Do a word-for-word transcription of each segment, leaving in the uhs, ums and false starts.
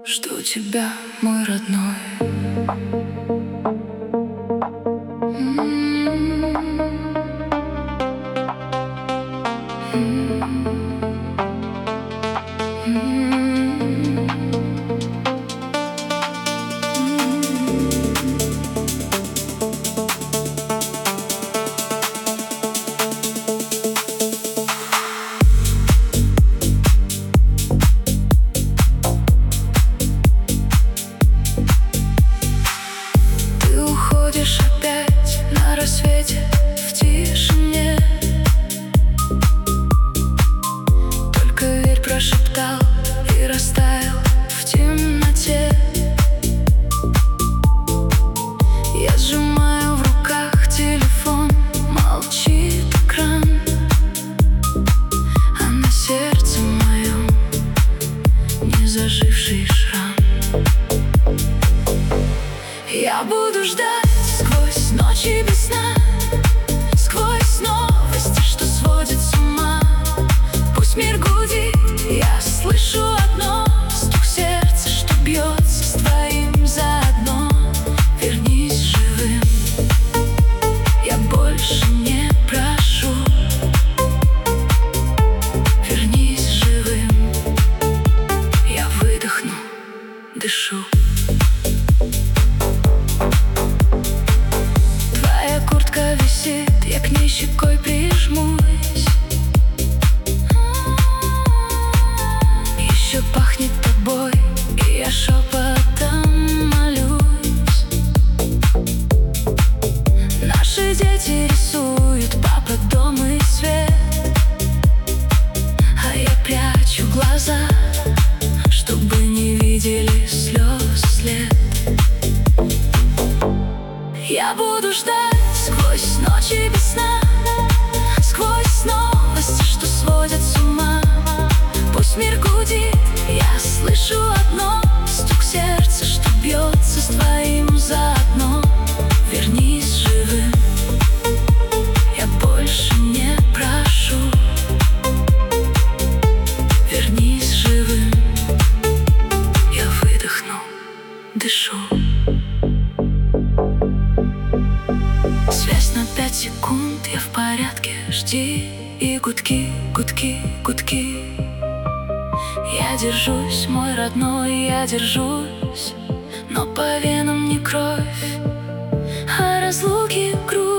Жду тебя, мой родной. Опять на рассвете в тишине. Только верь, прошептал и растаял в темноте. Я сжимаю в руках телефон, молчит экран, а на сердце моем незаживший шрам. Я буду ждать сквозь ночи без сна, сквозь новости, что сводят с ума. Пусть мир гудит, я слышу одно: стук сердца, что бьется с твоим заодно. Вернись живым, я больше не прошу. Вернись живым, я выдохну, дышу. Я к ней щекой прижмусь. Еще пахнет тобой, и я шепотом молюсь. Наши дети рисуют папа, дом и свет, а я прячу глаза, чтобы не видели слез след. Я буду ждать сквозь ночи без сна, сквозь новости, что сводят с ума. Пусть мир гудит, я слышу одно: стук сердца, что бьется с твоим заодно. Вернись живым, я больше не прошу. Вернись живым, я выдохну, дышу. Связь на пять секунд, я в порядке, жди. И гудки, гудки, гудки. Я держусь, мой родной, я держусь. Но по венам не кровь, а разлуки груз.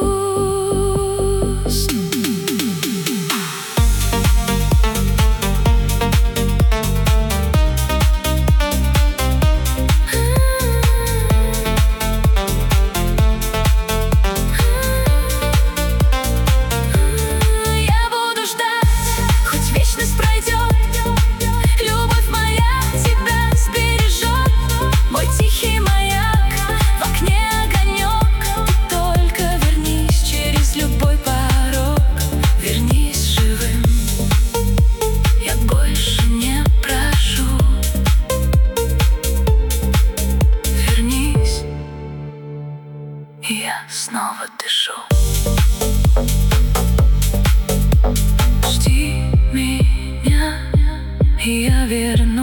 Я снова дышу. Жди меня, я верна.